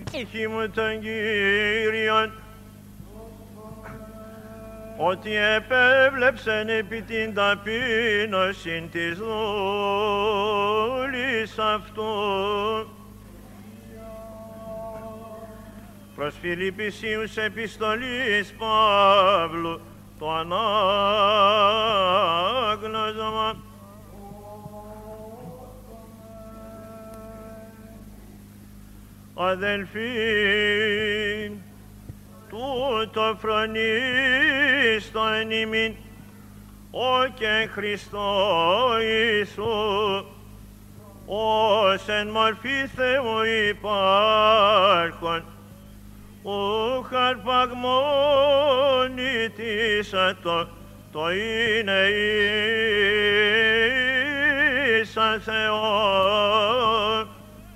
Ευχή μου τον Κύριον, ότι επέβλεψεν επί την ταπείνωσιν της δούλης αυτού. Προς Φιλιππισίους επιστολής Παύλου, το ανάγνωσμα. Αδελφοί, τούτο φρονίστο εν ημίν, ο και Χριστό Ιησού, ως εν μορφή Θεού υπάρχον, ουκ αρπαγμονητήσατο, το είναι ίσα Θεό.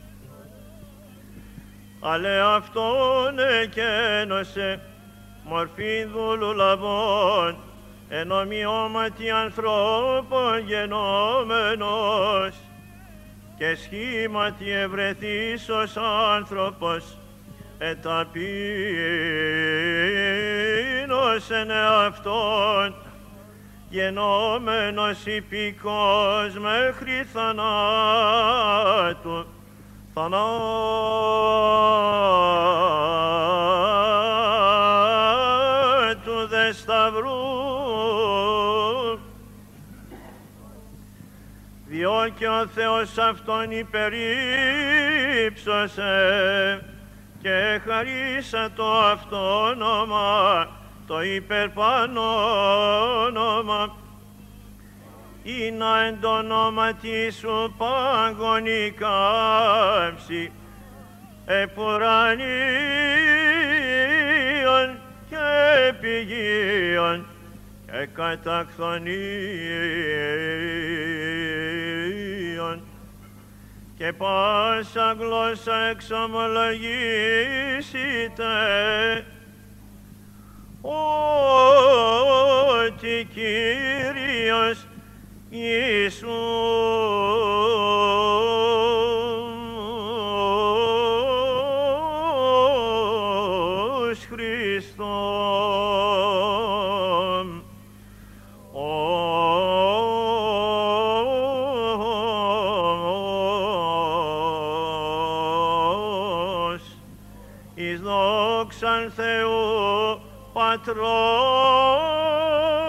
Αλλά αυτόν εκένωσε μορφή δούλου λαβών, εν ομοιώματι ανθρώπων γενόμενος, και σχήματι ευρεθείς ως άνθρωπος, εταπείνωσεν εαυτόν, γενόμενος υπηκός μέχρι θανάτου, θανάτου δε σταυρού, διό και ο Θεός αυτόν υπερύψωσε και χαρίσα το αυτόνομα, το υπερπάνω όνομα, ή να εν το ονόματι σου πάγωνη κάμψη, επουρανίων και πηγίων και κατακθονίων, και πάσα γλώσσα εξομολογήσετε ότι Κύριος Ιησούς Χριστός εις δόξαν Θεού Πατρός